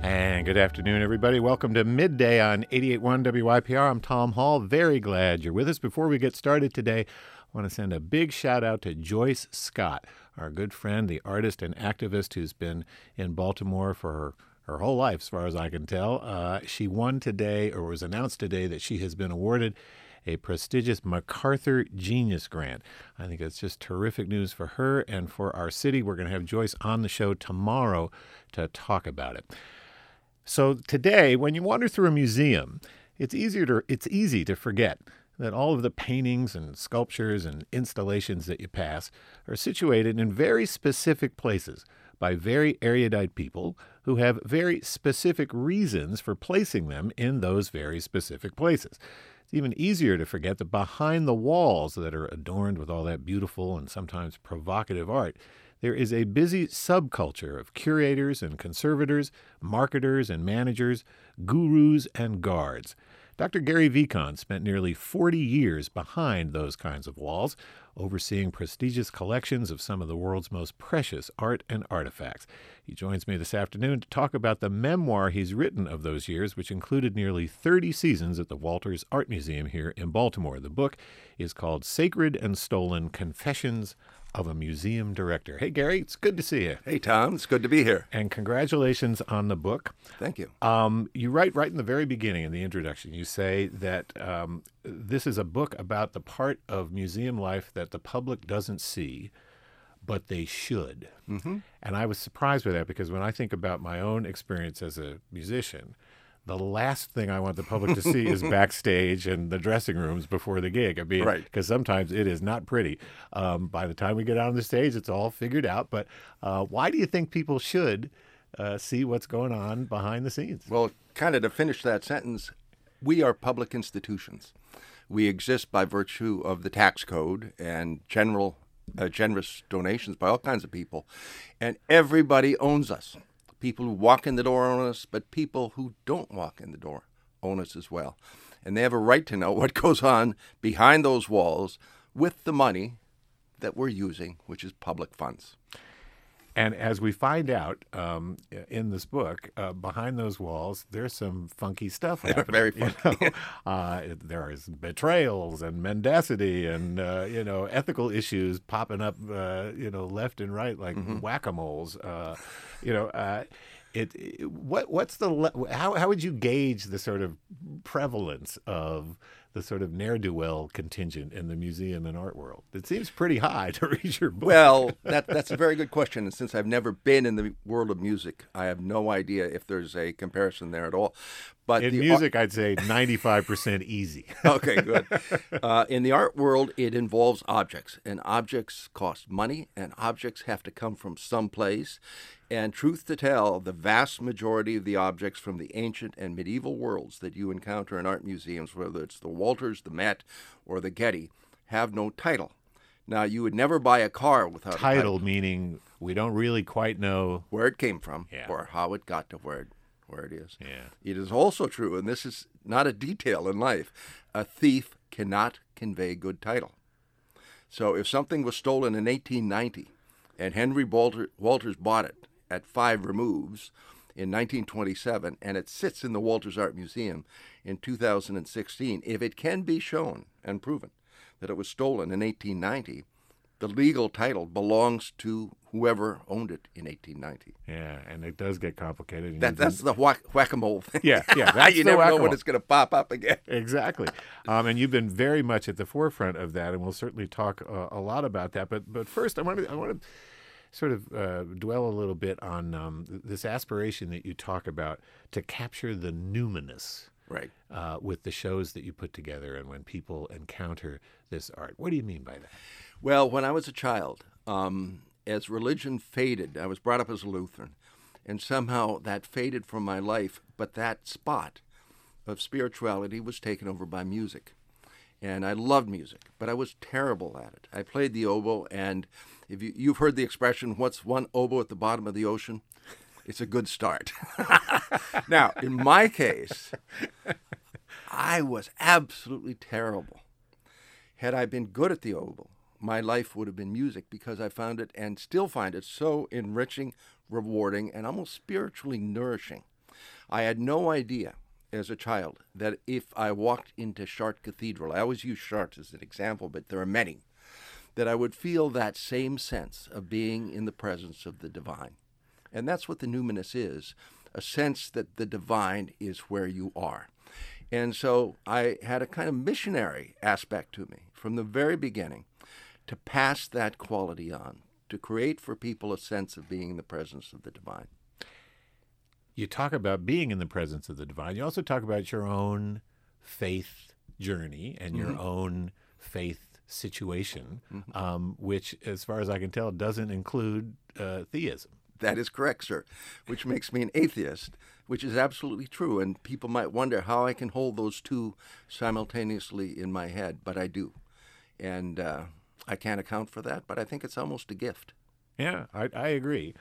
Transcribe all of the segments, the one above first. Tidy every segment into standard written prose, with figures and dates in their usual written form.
And good afternoon, everybody. Welcome to Midday on 88.1 WYPR. I'm Tom Hall. Very glad you're with us. Before we get started today, I want to send a big shout out to Joyce Scott, our good friend, the artist and activist who's been in Baltimore for her whole life, as far as I can tell. She won today, or was announced today, that she has been awarded a prestigious MacArthur Genius Grant. I think it's just terrific news for her and for our city. We're going to have Joyce on the show tomorrow to talk about it. So today, when you wander through a museum, it's easy to forget that all of the paintings and sculptures and installations that you pass are situated in very specific places by very erudite people who have very specific reasons for placing them in those very specific places. It's even easier to forget that behind the walls that are adorned with all that beautiful and sometimes provocative art, there is a busy subculture of curators and conservators, marketers and managers, gurus and guards. Dr. Gary Vicon spent nearly 40 years behind those kinds of walls, overseeing prestigious collections of some of the world's most precious art and artifacts. He joins me this afternoon to talk about the memoir he's written of those years, which included nearly 30 seasons at the Walters Art Museum here in Baltimore. The book is called Sacred and Stolen: Confessions of a Museum Director. Hey, Gary, it's good to see you. Hey, Tom, it's good to be here. And congratulations on the book. Thank you. You write right in the very beginning, in the introduction, you say that this is a book about the part of museum life that the public doesn't see, but they should. Mm-hmm. And I was surprised by that because when I think about my own experience as a musician, the last thing I want the public to see is backstage and the dressing rooms before the gig. I mean, because sometimes it is not pretty. By the time we get out on the stage, it's all figured out. But why do you think people should see what's going on behind the scenes? Well, kind of to finish that sentence, we are public institutions. We exist by virtue of the tax code and generous donations by all kinds of people. And everybody owns us. People who walk in the door own us, but people who don't walk in the door own us as well. And they have a right to know what goes on behind those walls with the money that we're using, which is public funds. And as we find out in this book, behind those walls, there's some funky stuff happening. Very funky. There is betrayals and mendacity and, ethical issues popping up, left and right like whack-a-moles. How would you gauge the sort of prevalence of the sort of ne'er-do-well contingent in the museum and art world? It seems pretty high to read your book. Well, that's a very good question. And since I've never been in the world of music, I have no idea if there's a comparison there at all. But in music, I'd say 95% easy. Okay, good. In the art world, it involves objects, and objects cost money, and objects have to come from someplace. And truth to tell, the vast majority of the objects from the ancient and medieval worlds that you encounter in art museums, whether it's the Walters, the Met, or the Getty, have no title. Now, you would never buy a car without a title. Meaning we don't really quite know where it came from or how it got to where it is. Yeah. It is also true, and this is not a detail in life, a thief cannot convey good title. So if something was stolen in 1890 and Henry Walters bought it at 5 removes in 1927, and it sits in the Walters Art Museum in 2016, if it can be shown and proven that it was stolen in 1890, the legal title belongs to whoever owned it in 1890. Yeah, and it does get complicated. That's the whack-a-mole thing. Yeah, that's you the never whack-a-mole. know when it's going to pop up again. Exactly. And you've been very much at the forefront of that, and we'll certainly talk a lot about that. But first, I want to sort of dwell a little bit on this aspiration that you talk about to capture the numinous. Right. With the shows that you put together and when people encounter this art. What do you mean by that? Well, when I was a child, as religion faded, I was brought up as a Lutheran, and somehow that faded from my life, but that spot of spirituality was taken over by music. And I loved music, but I was terrible at it. I played the oboe, and if you've heard the expression, what's one oboe at the bottom of the ocean? It's a good start. Now, in my case, I was absolutely terrible. Had I been good at the oboe, my life would have been music because I found it and still find it so enriching, rewarding, and almost spiritually nourishing. I had no idea as a child that if I walked into Chartres Cathedral, I always use Chartres as an example, but there are many, that I would feel that same sense of being in the presence of the divine. And that's what the numinous is, a sense that the divine is where you are. And so I had a kind of missionary aspect to me from the very beginning to pass that quality on, to create for people a sense of being in the presence of the divine. You talk about being in the presence of the divine. You also talk about your own faith journey and your own faith situation, which, as far as I can tell, doesn't include theism. That is correct, sir, which makes me an atheist, which is absolutely true. And people might wonder how I can hold those two simultaneously in my head, but I do. And I can't account for that, but I think it's almost a gift. Yeah, I agree.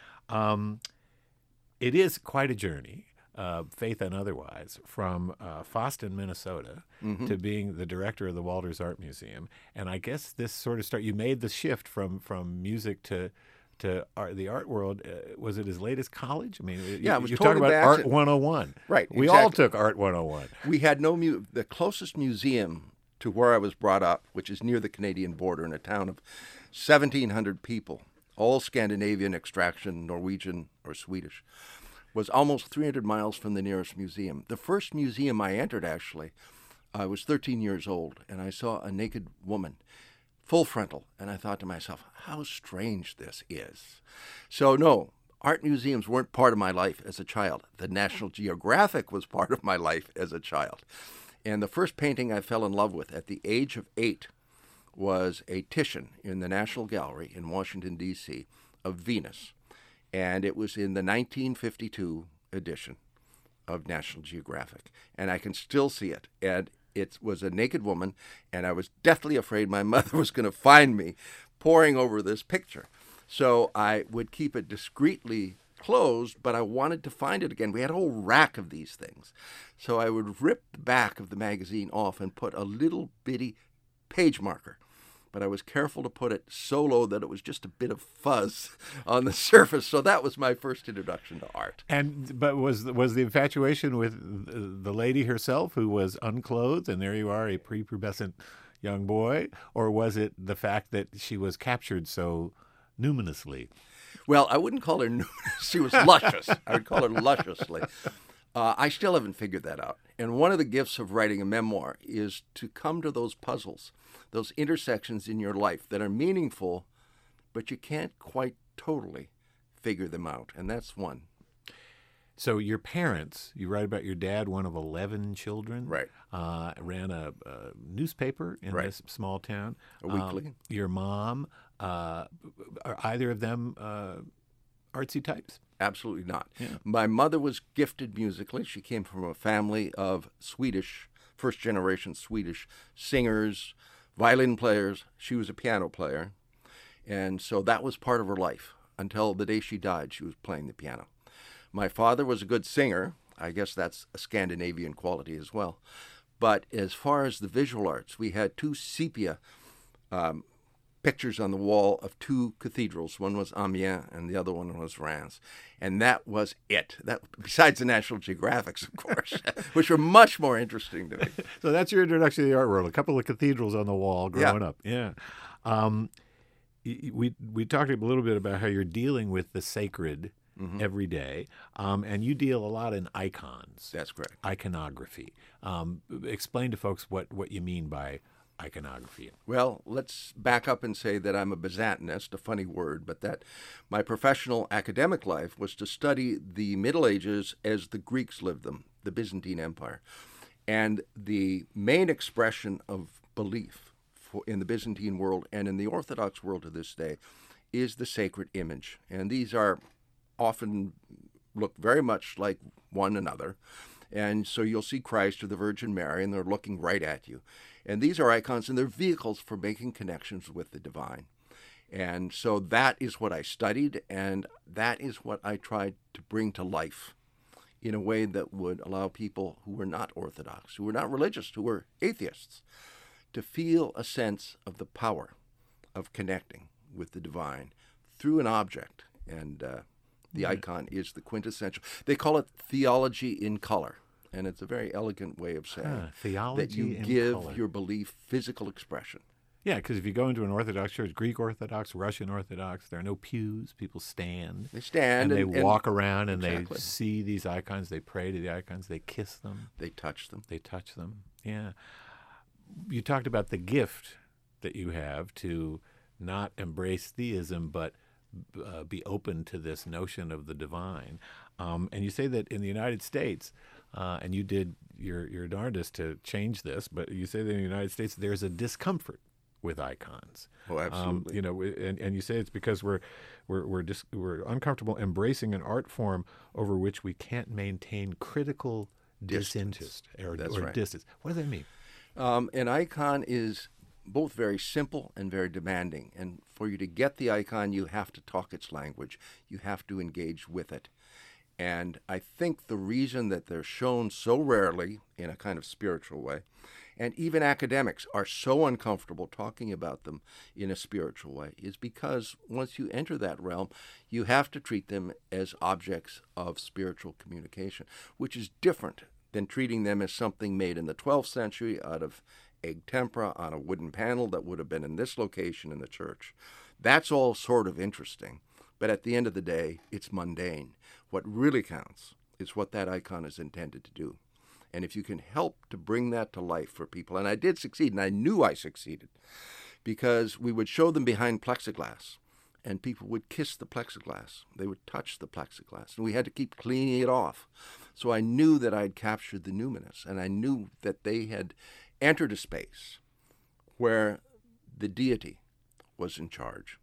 It is quite a journey, faith and otherwise, from Foston, Minnesota, to being the director of the Walters Art Museum. And I guess this sort of you made the shift from music to art, the art world. Was it as late as college? I mean, Yeah, it was you totally talk about back Art at- 101. Right, We all exactly. took Art 101. We had no the closest museum to where I was brought up, which is near the Canadian border in a town of 1,700 people, all Scandinavian extraction, Norwegian or Swedish, was almost 300 miles from the nearest museum. The first museum I entered, actually, I was 13 years old, and I saw a naked woman, full frontal, and I thought to myself, how strange this is. So no, art museums weren't part of my life as a child. The National Geographic was part of my life as a child. And the first painting I fell in love with at the age of 8 was a Titian in the National Gallery in Washington, D.C., of Venus. And it was in the 1952 edition of National Geographic. And I can still see it. And it was a naked woman, and I was deathly afraid my mother was going to find me poring over this picture. So I would keep it discreetly closed, but I wanted to find it again. We had a whole rack of these things. So I would rip the back of the magazine off and put a little bitty page marker. But I was careful to put it so low that it was just a bit of fuzz on the surface. So that was my first introduction to art. But was the infatuation with the lady herself, who was unclothed, and there you are, a prepubescent young boy, or was it the fact that she was captured so numinously? Well, I wouldn't call her numinous. She was luscious. I would call her lusciously. I still haven't figured that out. And one of the gifts of writing a memoir is to come to those puzzles, those intersections in your life that are meaningful, but you can't quite totally figure them out. And that's one. So your parents, you write about your dad, one of 11 children, Right. Ran a newspaper in Right. this small town. A weekly. Your mom, are either of them artsy types? Absolutely not. Yeah. My mother was gifted musically. She came from a family of Swedish, first-generation Swedish singers, violin players. She was a piano player. And so that was part of her life. Until the day she died, she was playing the piano. My father was a good singer. I guess that's a Scandinavian quality as well. But as far as the visual arts, we had two sepia pictures on the wall of two cathedrals. One was Amiens and the other one was Reims. And that was it. That, besides the National Geographics, of course, which were much more interesting to me. So that's your introduction to the art world. A couple of cathedrals on the wall growing up. Yeah. We talked a little bit about how you're dealing with the sacred every day, and you deal a lot in icons. That's correct. Iconography. Explain to folks what you mean by iconography. Well, let's back up and say that I'm a Byzantinist, a funny word, but that my professional academic life was to study the Middle Ages as the Greeks lived them, the Byzantine Empire. And the main expression of belief in the Byzantine world and in the Orthodox world to this day is the sacred image. And these are often look very much like one another. And so you'll see Christ or the Virgin Mary, and they're looking right at you. And these are icons, and they're vehicles for making connections with the divine. And so that is what I studied, and that is what I tried to bring to life in a way that would allow people who were not Orthodox, who were not religious, who were atheists, to feel a sense of the power of connecting with the divine through an object. And The icon is the quintessential. They call it theology in color, and it's a very elegant way of saying theology that you in give color. your belief physical expression. Yeah, because if you go into an Orthodox church, Greek Orthodox, Russian Orthodox, there are no pews. People stand. They stand and they walk around and exactly. they see these icons. They pray to the icons. They kiss them. They touch them. They touch them. Yeah. You talked about the gift that you have to not embrace theism, but be open to this notion of the divine. And you say that in the United States, and you did your darndest to change this, but you say that in the United States there's a discomfort with icons. Oh, absolutely. And you say it's because we're uncomfortable embracing an art form over which we can't maintain critical disinterest or right. distance. What does that mean? An icon is both very simple and very demanding. And for you to get the icon, you have to talk its language. You have to engage with it. And I think the reason that they're shown so rarely in a kind of spiritual way, and even academics are so uncomfortable talking about them in a spiritual way, is because once you enter that realm, you have to treat them as objects of spiritual communication, which is different than treating them as something made in the 12th century out of egg tempera on a wooden panel that would have been in this location in the church. That's all sort of interesting, but at the end of the day, it's mundane. What really counts is what that icon is intended to do. And if you can help to bring that to life for people, and I did succeed, and I knew I succeeded, because we would show them behind plexiglass, and people would kiss the plexiglass. They would touch the plexiglass, and we had to keep cleaning it off. So I knew that I'd captured the numinous, and I knew that they had entered a space where the deity was in charge.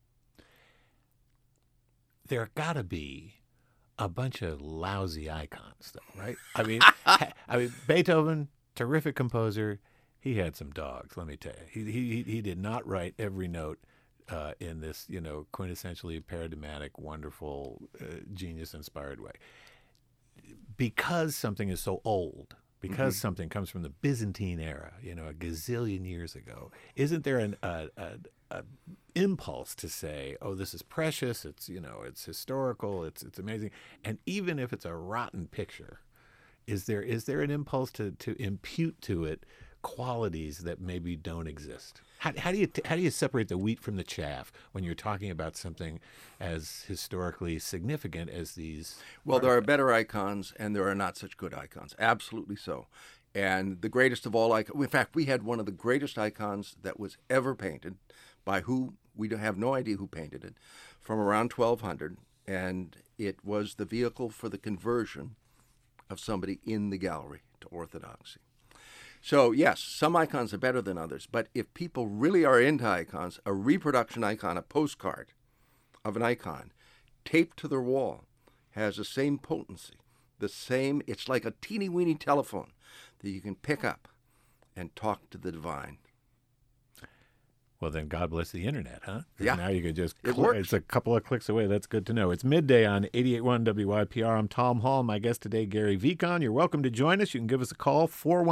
There got to be a bunch of lousy icons, though, right? I mean, Beethoven, terrific composer. He had some dogs, let me tell you. He did not write every note in this, quintessentially paradigmatic, wonderful, genius-inspired way. Because something is so old, because something comes from the Byzantine era, a gazillion years ago, isn't there an impulse to say, oh, this is precious, it's historical, it's amazing, and even if it's a rotten picture, is there an impulse to impute to it qualities that maybe don't exist? How do you separate the wheat from the chaff when you're talking about something as historically significant as these? Well, there are better icons and there are not such good icons. Absolutely so. And the greatest of all icons, in fact, we had one of the greatest icons that was ever painted by who, we have no idea who painted it, from around 1200. And it was the vehicle for the conversion of somebody in the gallery to Orthodoxy. So, yes, some icons are better than others, but if people really are into icons, a reproduction icon, a postcard of an icon taped to their wall has the same potency, it's like a teeny-weeny telephone that you can pick up and talk to the divine. Well, then God bless the internet, huh? Yeah. Now you could just, it's a couple of clicks away. That's good to know. It's midday on 88.1 WYPR. I'm Tom Hall. My guest today, Gary Vicon. You're welcome to join us. You can give us a call,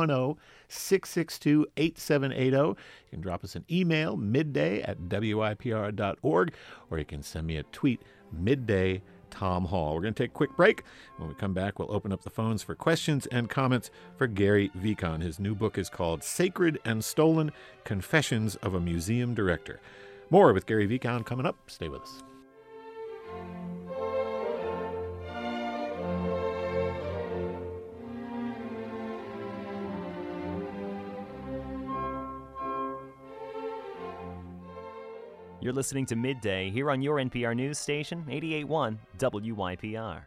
410-662-8780. You can drop us an email, midday@wypr.org, or you can send me a tweet, midday Tom Hall. We're going to take a quick break. When we come back, we'll open up the phones for questions and comments for Gary Vicon. His new book is called Sacred and Stolen: Confessions of a Museum Director. More with Gary Vicon coming up. Stay with us. You're listening to Midday here on your NPR news station, 88.1 WYPR.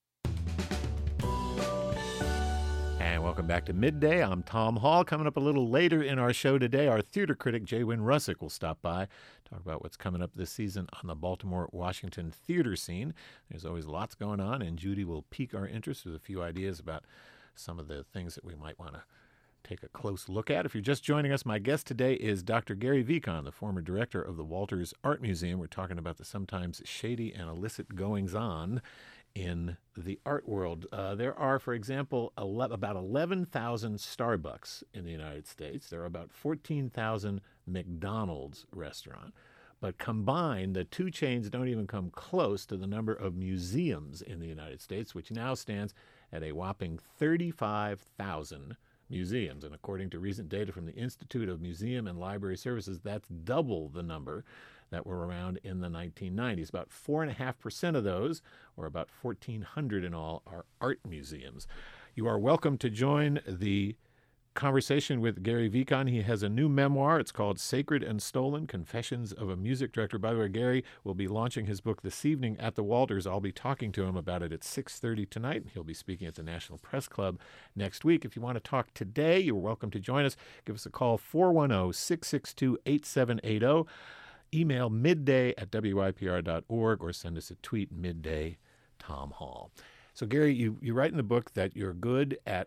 And welcome back to Midday. I'm Tom Hall. Coming up a little later in our show today, our theater critic, J. Wynn Russick, will stop by, talk about what's coming up this season on the Baltimore-Washington theater scene. There's always lots going on, and Judy will pique our interest with a few ideas about some of the things that we might want to take a close look at. If you're just joining us, my guest today is Dr. Gary Vicon, the former director of the Walters Art Museum. We're talking about the sometimes shady and illicit goings-on in the art world. There are, for example, about 11,000 Starbucks in the United States. There are about 14,000 McDonald's restaurants. But combined, the two chains don't even come close to the number of museums in the United States, which now stands at a whopping 35,000 museums. And according to recent data from the Institute of Museum and Library Services, that's double the number that were around in the 1990s. About 4.5% of those, or about 1,400 in all, are art museums. You are welcome to join the conversation with Gary Vicon. He has a new memoir. It's called Sacred and Stolen, Confessions of a Music Director. By the way, Gary will be launching his book this evening at the Walters. I'll be talking to him about it at 6:30 tonight. He'll be speaking at the National Press Club next week. If you want to talk today, you're welcome to join us. Give us a call, 410-662-8780. Email midday@wypr.org or send us a tweet, midday Tom Hall. So, Gary, you write in the book that you're good at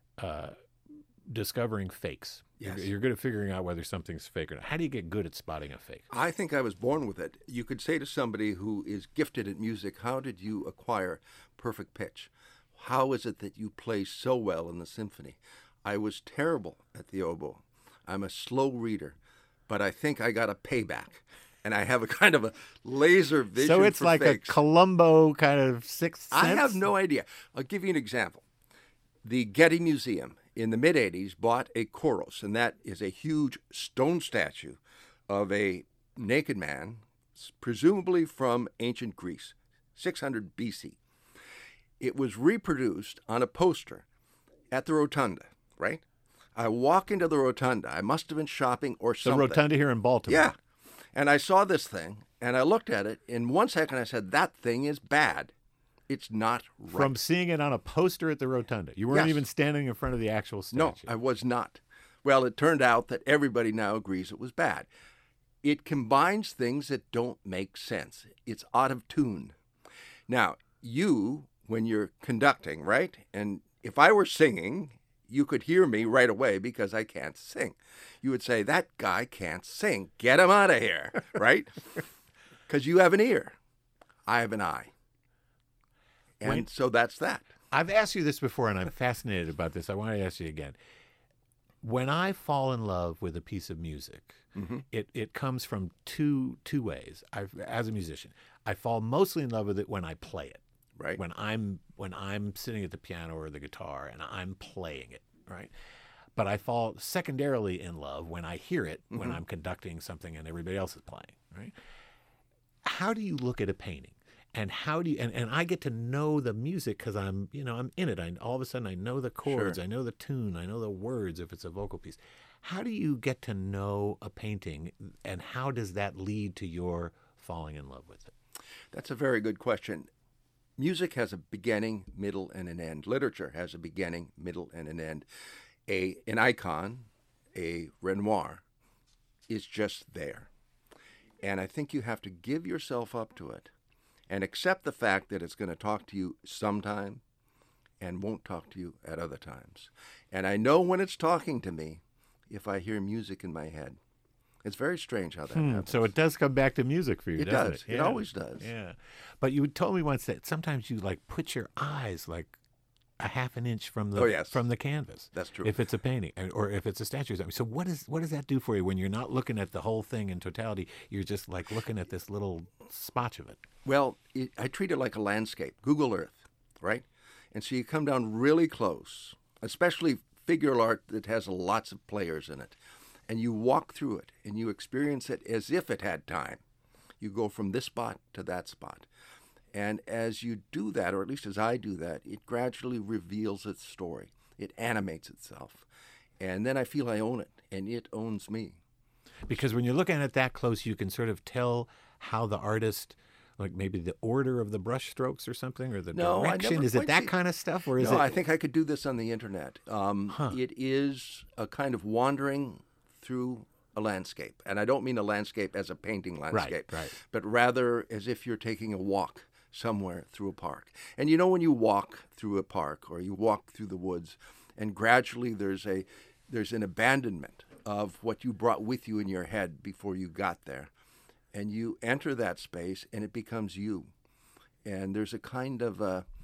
discovering fakes. Yes. You're good at figuring out whether something's fake or not. How do you get good at spotting a fake? I think I was born with it. You could say to somebody who is gifted at music, how did you acquire perfect pitch? How is it that you play so well in the symphony? I was terrible at the oboe. I'm a slow reader, but I think I got a payback. And I have a kind of a laser vision So it's for like fakes. a Columbo kind of sixth sense? I have no idea. I'll give you an example. The Getty Museum in the mid-'80s bought a Kouros, and that is a huge stone statue of a naked man, presumably from ancient Greece, 600 BC. It was reproduced on a poster at the Rotunda, right? I walk into the Rotunda. I must have been shopping or The something. Rotunda here in Baltimore. Yeah. And I saw this thing, and I looked at it. In 1 second, I said, that thing is bad. It's not right. From seeing it on a poster at the Rotunda. You weren't Yes. even standing in front of the actual statue. No, I was not. Well, it turned out that everybody now agrees it was bad. It combines things that don't make sense. It's out of tune. Now, you, when you're conducting, right? And if I were singing, you could hear me right away because I can't sing. You would say, that guy can't sing. Get him out of here, right? Because you have an ear. I have an eye. And so that's that. I've asked you this before, and I'm fascinated about this. I want to ask you again. When I fall in love with a piece of music, it comes from two ways. As a musician, I fall mostly in love with it when I play it. Right. When I'm sitting at the piano or the guitar and I'm playing it, right? But I fall secondarily in love when I hear it, when I'm conducting something and everybody else is playing, right? How do you look at a painting? And how do you, and I get to know the music because I'm in it. All of a sudden I know the chords, Sure. I know the tune, I know the words if it's a vocal piece. How do you get to know a painting, and how does that lead to your falling in love with it? That's a very good question. Music has a beginning, middle, and an end. Literature has a beginning, middle, and an end. An icon, a Renoir, is just there. And I think you have to give yourself up to it and accept the fact that it's going to talk to you sometime and won't talk to you at other times. And I know when it's talking to me if I hear music in my head. It's very strange how that happens. So it does come back to music for you, It doesn't does. it? It always does. Yeah. But you told me once that sometimes you put your eyes a half an inch from the Oh, yes. from the canvas. That's true. If it's a painting or if it's a statue or something. So what does that do for you when you're not looking at the whole thing in totality? You're just looking at this little spotch of it. Well, I treat it like a landscape, Google Earth, right? And so you come down really close, especially figural art that has lots of players in it. And you walk through it and you experience it as if it had time. You go from this spot to that spot. And as you do that, or at least as I do that, it gradually reveals its story. It animates itself. And then I feel I own it, and it owns me. Because when you're looking at it that close, you can sort of tell how the artist, maybe the order of the brush strokes or something, or the No, I direction. never Is it quite that see- kind of stuff, or is No, it? I think I could do this on the internet. It is a kind of wandering through a landscape. And I don't mean a landscape as a painting landscape, right. but rather as if you're taking a walk somewhere through a park. And when you walk through a park or you walk through the woods, and gradually there's an abandonment of what you brought with you in your head before you got there. And you enter that space and it becomes you. And there's a kind of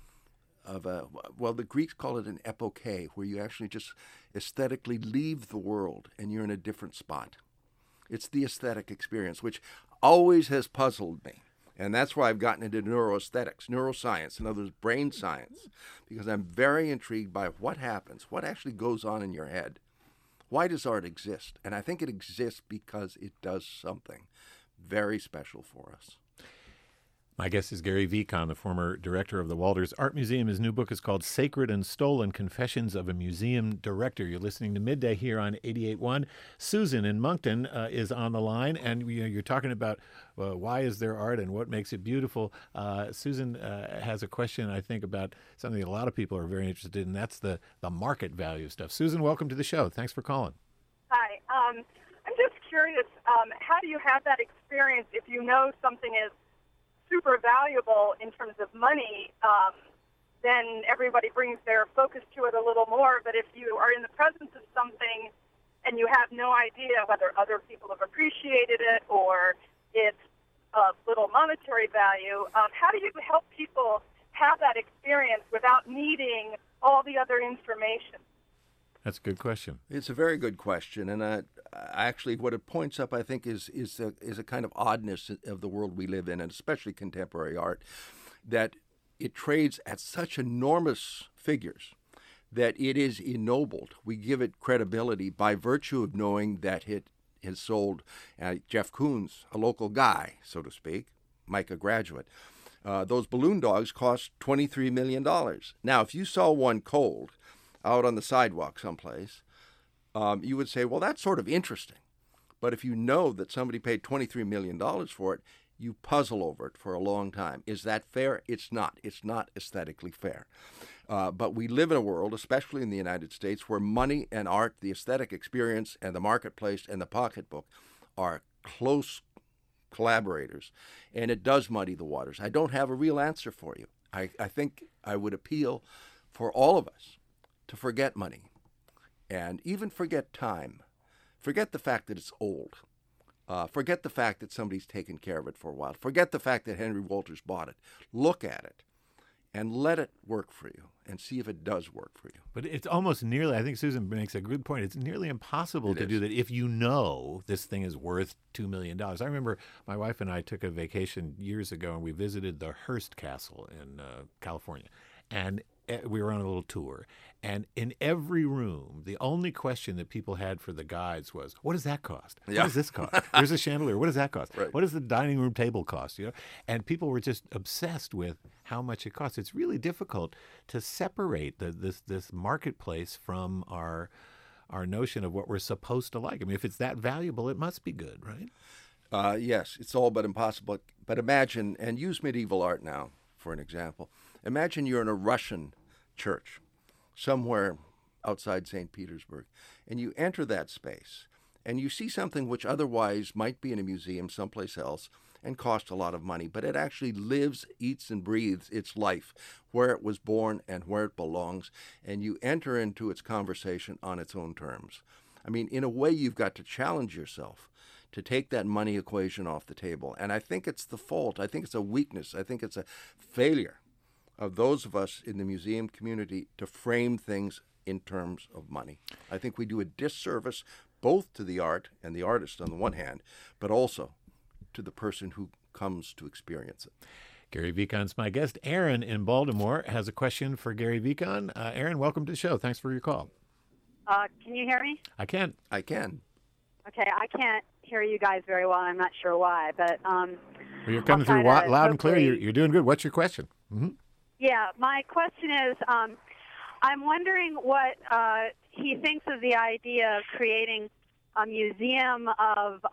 the Greeks call it an epoche, where you actually just aesthetically leave the world and you're in a different spot. It's the aesthetic experience, which always has puzzled me. And that's why I've gotten into neuroaesthetics, neuroscience, in other words, brain science, because I'm very intrigued by what happens, what actually goes on in your head. Why does art exist? And I think it exists because it does something very special for us. My guest is Gary Vicon, the former director of the Walters Art Museum. His new book is called Sacred and Stolen: Confessions of a Museum Director. You're listening to Midday here on 88.1. Susan in Moncton is on the line, and you're talking about why is there art and what makes it beautiful. Susan has a question, I think, about something a lot of people are very interested in. That's the market value stuff. Susan, welcome to the show. Thanks for calling. Hi. I'm just curious, how do you have that experience if you know something is super valuable in terms of money, then everybody brings their focus to it a little more. But if you are in the presence of something and you have no idea whether other people have appreciated it or it's of little monetary value, how do you help people have that experience without needing all the other information? That's a good question. It's a very good question, and actually, what it points up, I think, is a kind of oddness of the world we live in, and especially contemporary art, that it trades at such enormous figures that it is ennobled. We give it credibility by virtue of knowing that it has sold. Jeff Koons, a local guy, so to speak, Micah graduate. Those balloon dogs cost $23 million. Now, if you saw one cold out on the sidewalk someplace, you would say, well, that's sort of interesting. But if you know that somebody paid $23 million for it, you puzzle over it for a long time. Is that fair? It's not. It's not aesthetically fair. But we live in a world, especially in the United States, where money and art, the aesthetic experience and the marketplace and the pocketbook are close collaborators, and it does muddy the waters. I don't have a real answer for you. I think I would appeal for all of us to forget money and even forget time. Forget the fact that it's old. Forget the fact that somebody's taken care of it for a while. Forget the fact that Henry Walters bought it. Look at it and let it work for you and see if it does work for you. But it's almost nearly, I think Susan makes a good point, it's nearly impossible to do that if you know this thing is worth $2 million. I remember my wife and I took a vacation years ago, and we visited the Hearst Castle in California. And we were on a little tour, and in every room, the only question that people had for the guides was, what does that cost? What does this cost? There's a chandelier. What does that cost? Right. What does the dining room table cost? And people were just obsessed with how much it costs. It's really difficult to separate this marketplace from our notion of what we're supposed to like. I mean, if it's that valuable, it must be good, right? Yes, it's all but impossible. But imagine, and use medieval art now for an example. Imagine you're in a Russian church somewhere outside St. Petersburg, and you enter that space, and you see something which otherwise might be in a museum someplace else and cost a lot of money, but it actually lives, eats, and breathes its life where it was born and where it belongs, and you enter into its conversation on its own terms. I mean, in a way, you've got to challenge yourself to take that money equation off the table, and I think it's the fault. I think it's a weakness. I think it's a failure of those of us in the museum community to frame things in terms of money. I think we do a disservice both to the art and the artist on the one hand, but also to the person who comes to experience it. Gary Vicon's my guest. Aaron in Baltimore has a question for Gary Vicon. Aaron, welcome to the show. Thanks for your call. Can you hear me? I can. I can. Okay, I can't hear you guys very well. I'm not sure why, but Well, you're coming through loud and clear. You're doing good. What's your question? Mm-hmm. Yeah, my question is, I'm wondering what he thinks of the idea of creating a museum of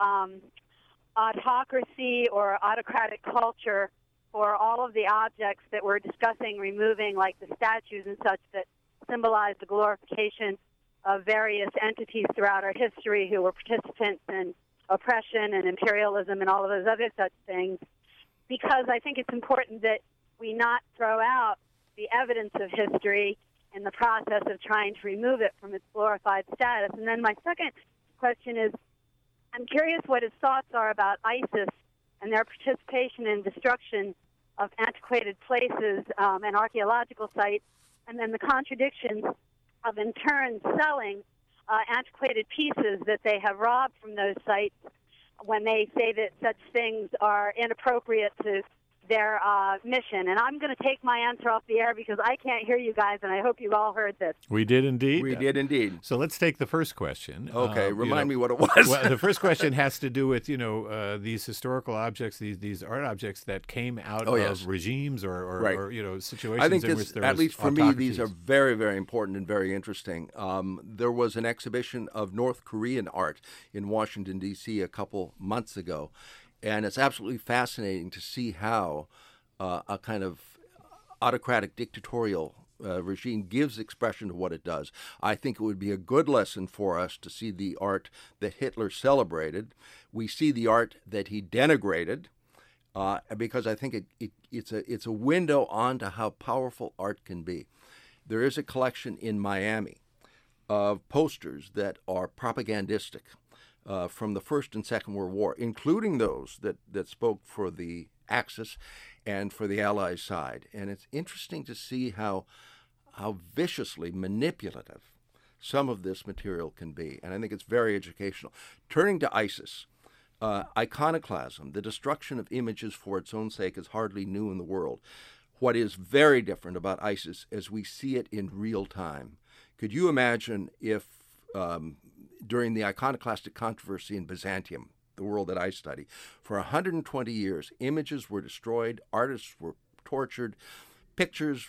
autocracy or autocratic culture for all of the objects that we're discussing removing, like the statues and such that symbolize the glorification of various entities throughout our history who were participants in oppression and imperialism and all of those other such things, because I think it's important that we not throw out the evidence of history in the process of trying to remove it from its glorified status. And then my second question is, I'm curious what his thoughts are about ISIS and their participation in destruction of antiquated places and archaeological sites, and then the contradictions of in turn selling antiquated pieces that they have robbed from those sites when they say that such things are inappropriate to their mission. And I'm going to take my answer off the air because I can't hear you guys, and I hope you've all heard this. We did indeed. We did indeed. So let's take the first question. Okay, remind me what it was. Well, the first question has to do with, these historical objects, these art objects that came out of regimes or situations I think in which there was at least for me, these autocracies. are very, very important and very interesting. There was an exhibition of North Korean art in Washington, D.C. a couple months ago, and it's absolutely fascinating to see how a kind of autocratic dictatorial regime gives expression to what it does. I think it would be a good lesson for us to see the art that Hitler celebrated. We see the art that he denigrated, because I think it's a window onto how powerful art can be. There is a collection in Miami of posters that are propagandistic from the First and Second World War, including those that spoke for the Axis and for the Allied side. And it's interesting to see how viciously manipulative some of this material can be. And I think it's very educational. Turning to ISIS, iconoclasm, the destruction of images for its own sake, is hardly new in the world. What is very different about ISIS is we see it in real time. Could you imagine if during the iconoclastic controversy in Byzantium, the world that I study, for 120 years, images were destroyed, artists were tortured, pictures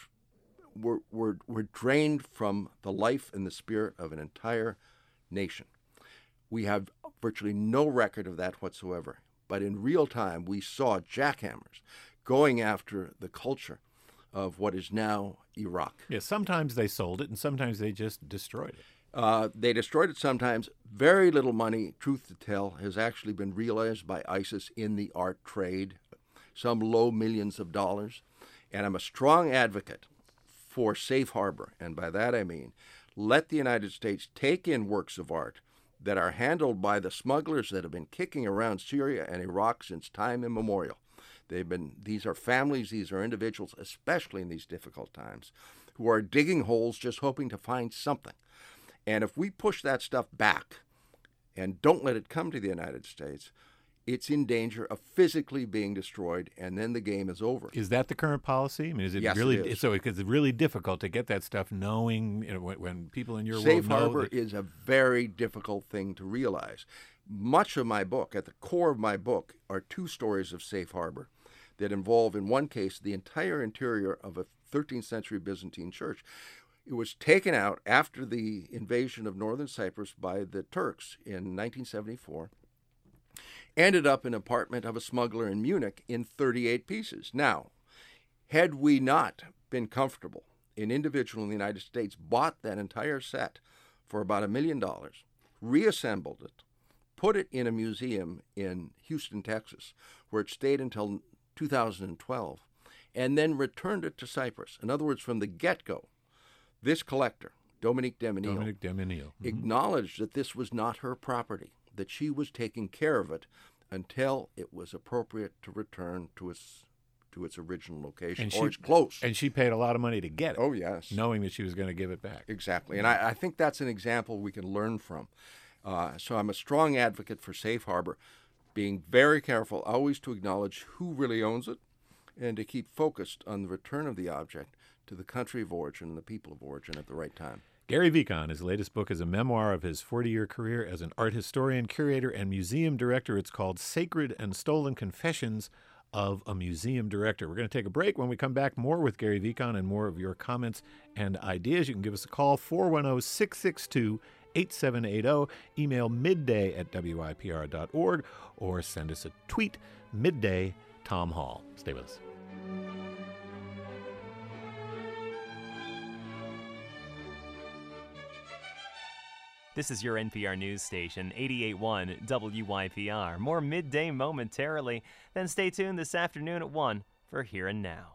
were drained from the life and the spirit of an entire nation. We have virtually no record of that whatsoever. But in real time, we saw jackhammers going after the culture of what is now Iraq. Yeah, sometimes they sold it and sometimes they just destroyed it. They destroyed it sometimes. Very little money, truth to tell, has actually been realized by ISIS in the art trade, some low millions of dollars. And I'm a strong advocate for safe harbor. And by that I mean, let the United States take in works of art that are handled by the smugglers that have been kicking around Syria and Iraq since time immemorial. These are families, these are individuals, especially in these difficult times, who are digging holes just hoping to find something. And if we push that stuff back and don't let it come to the United States, it's in danger of physically being destroyed, and then the game is over. Is that the current policy? I mean, is it Yes, really it is. so? Because it's really difficult to get that stuff, knowing when people in your Safe world know harbor that, is a very difficult thing to realize. Much of my book, at the core of my book, are two stories of safe harbor that involve, in one case, the entire interior of a 13th century Byzantine church. It was taken out after the invasion of northern Cyprus by the Turks in 1974, ended up in an apartment of a smuggler in Munich in 38 pieces. Now, had we not been comfortable, an individual in the United States bought that entire set for about $1 million, reassembled it, put it in a museum in Houston, Texas, where it stayed until 2012, and then returned it to Cyprus. In other words, from the get-go, this collector, Dominique Demenil, acknowledged that this was not her property, that she was taking care of it until it was appropriate to return to its original location, or it's close. And she paid a lot of money to get it. Oh, yes. Knowing that she was going to give it back. Exactly. And I think that's an example we can learn from. So I'm a strong advocate for safe harbor, being very careful always to acknowledge who really owns it and to keep focused on the return of the object to the country of origin and the people of origin at the right time. Gary Vikon, his latest book is a memoir of his 40-year career as an art historian, curator, and museum director. It's called Sacred and Stolen: Confessions of a Museum Director. We're going to take a break. When we come back, more with Gary Vikon and more of your comments and ideas. You can give us a call, 410-662-8780. Email midday@wipr.org or send us a tweet, midday Tom Hall. Stay with us. This is your NPR news station, 88.1 WYPR. More midday momentarily. Then stay tuned this afternoon at 1 for Here and Now.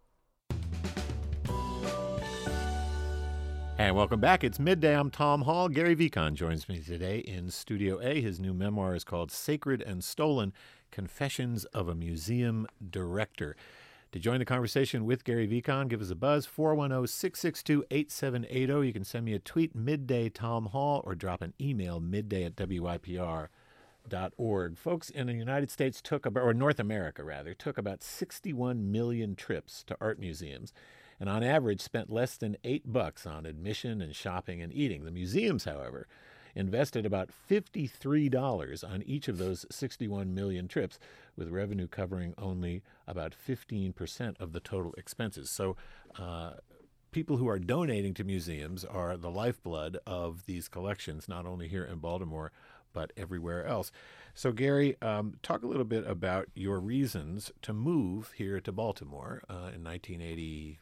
And welcome back. It's midday. I'm Tom Hall. Gary Vikon joins me today in Studio A. His new memoir is called Sacred and Stolen: Confessions of a Museum Director. To join the conversation with Gary Vikon, give us a buzz, 410-662-8780. You can send me a tweet, midday Tom Hall, or drop an email, midday@wypr.org. artmuseums.org. Folks in the United States or North America rather, took about 61 million trips to art museums, and on average spent less than $8 on admission and shopping and eating. The museums, however, invested about $53 on each of those 61 million trips, with revenue covering only about 15% of the total expenses. So people who are donating to museums are the lifeblood of these collections, not only here in Baltimore, but everywhere else. So, Gary, talk a little bit about your reasons to move here to Baltimore in 1984.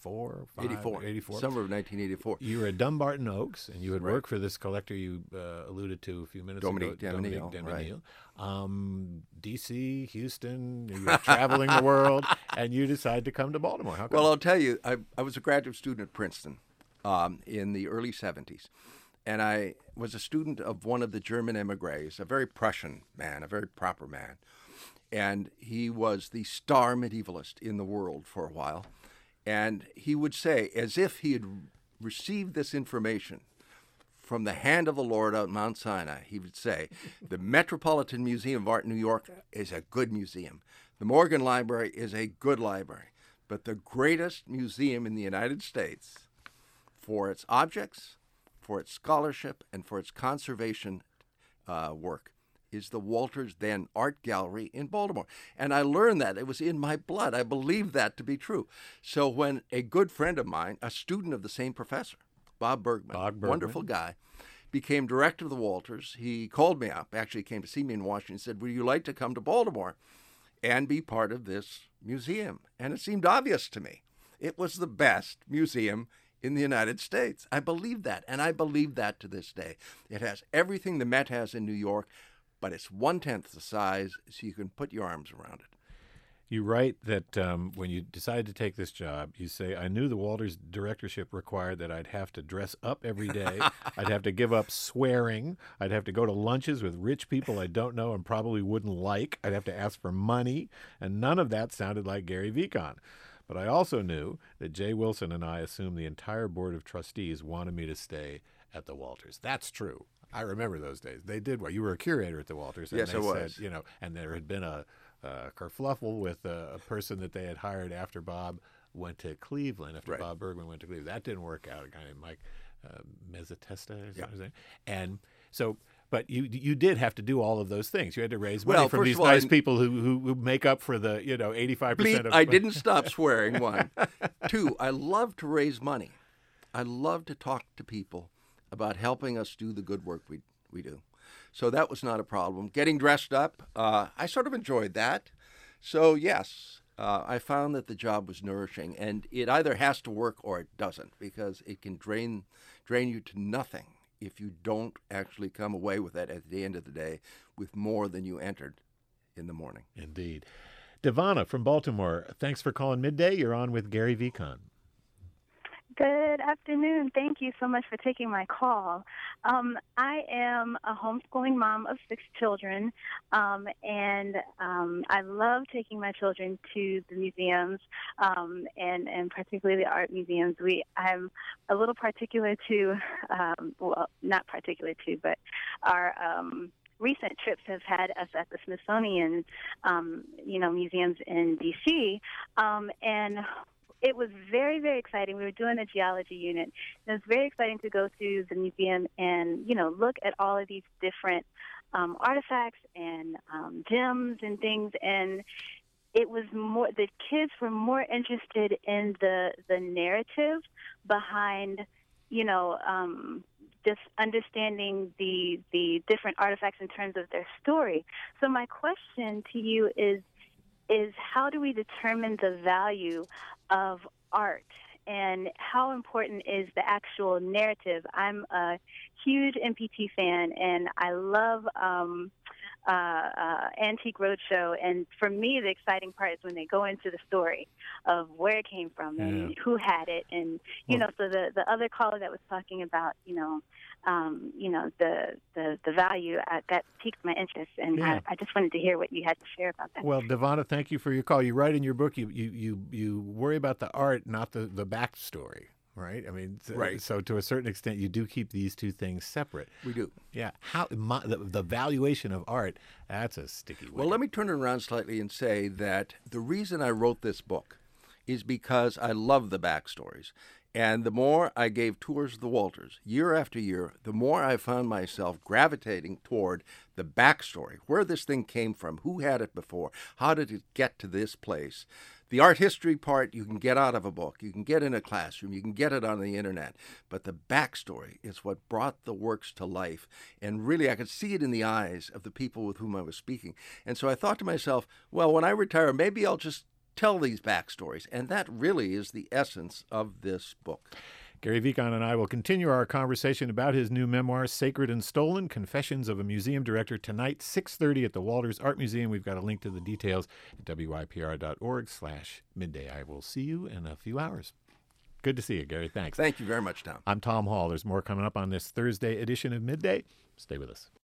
84. Summer of 1984. You were at Dumbarton Oaks, and you had worked for this collector you alluded to a few minutes Dominique ago. Damaniel. Right. D.C., Houston, you were traveling the world, and you decided to come to Baltimore. How come? Well, I'll tell you, I was a graduate student at Princeton in the early 70s. And I was a student of one of the German emigres, a very Prussian man, a very proper man. And he was the star medievalist in the world for a while. And he would say, as if he had received this information from the hand of the Lord out Mount Sinai, he would say, the Metropolitan Museum of Art in New York is a good museum. The Morgan Library is a good library. But the greatest museum in the United States for its objects, for its scholarship, and for its conservation work is the Walters Then Art Gallery in Baltimore. And I learned that. It was in my blood. I believed that to be true. So when a good friend of mine, a student of the same professor, Bob Bergman, wonderful guy, became director of the Walters, he called me up, actually came to see me in Washington, and said, would you like to come to Baltimore and be part of this museum? And it seemed obvious to me. It was the best museum in the United States. I believed that, and I believe that to this day. It has everything the Met has in New York, but it's 1/10 the size, so you can put your arms around it. You write that when you decided to take this job, you say, I knew the Walters directorship required that I'd have to dress up every day. I'd have to give up swearing. I'd have to go to lunches with rich people I don't know and probably wouldn't like. I'd have to ask for money. And none of that sounded like Gary Vicon. But I also knew that Jay Wilson and I assumed the entire board of trustees wanted me to stay at the Walters. That's true. I remember those days. They did well. You were a curator at the Walters. And yes, they I was. said, and there had been a kerfluffle with a person that they had hired after Bob went to Cleveland, after Bob Bergman went to Cleveland. That didn't work out, a guy named Mike Mezzatesta. Is that his name? And so, but you did have to do all of those things. You had to raise money from these nice people who make up for the 85% of. I didn't stop swearing. 1, 2. I love to raise money. I love to talk to people about helping us do the good work we do. So that was not a problem. Getting dressed up, I sort of enjoyed that. So yes, I found that the job was nourishing, and it either has to work or it doesn't, because it can drain you to nothing if you don't actually come away with it at the end of the day with more than you entered in the morning. Indeed. Devana from Baltimore, thanks for calling Midday. You're on with Gary Vicon. Good afternoon. Thank you so much for taking my call. I am a homeschooling mom of 6 children, and I love taking my children to the museums, and particularly the art museums. I'm a little particular to, well, not particular to, but our recent trips have had us at the Smithsonian, museums in D.C., and it was very, very exciting. We were doing a geology unit. It was very exciting to go to the museum and, look at all of these different artifacts and gems and things. And it was more, the kids were more interested in the narrative behind, just understanding the different artifacts in terms of their story. So my question to you is how do we determine the value of art, and how important is the actual narrative? I'm a huge MPT fan, and I love Antique Roadshow, and for me the exciting part is when they go into the story of where it came from and who had it, and so the other caller that was talking about the value that piqued my interest, and I just wanted to hear what you had to share about that. Well, Devana, thank you for your call. You write in your book you worry about the art, not the backstory. right? I mean, Right. So to a certain extent, you do keep these two things separate. We do. Yeah. The valuation of art, that's a sticky wicket. Well, let me turn it around slightly and say that the reason I wrote this book is because I love the backstories. And the more I gave tours of the Walters year after year, the more I found myself gravitating toward the backstory, where this thing came from, who had it before, how did it get to this place. The art history part you can get out of a book, you can get in a classroom, you can get it on the internet, but the backstory is what brought the works to life. And really, I could see it in the eyes of the people with whom I was speaking. And so I thought to myself, well, when I retire, maybe I'll just tell these backstories. And that really is the essence of this book. Gary Vikon and I will continue our conversation about his new memoir, Sacred and Stolen, Confessions of a Museum Director, tonight, 6:30 at the Walters Art Museum. We've got a link to the details at wypr.org/midday. I will see you in a few hours. Good to see you, Gary. Thanks. Thank you very much, Tom. I'm Tom Hall. There's more coming up on this Thursday edition of Midday. Stay with us.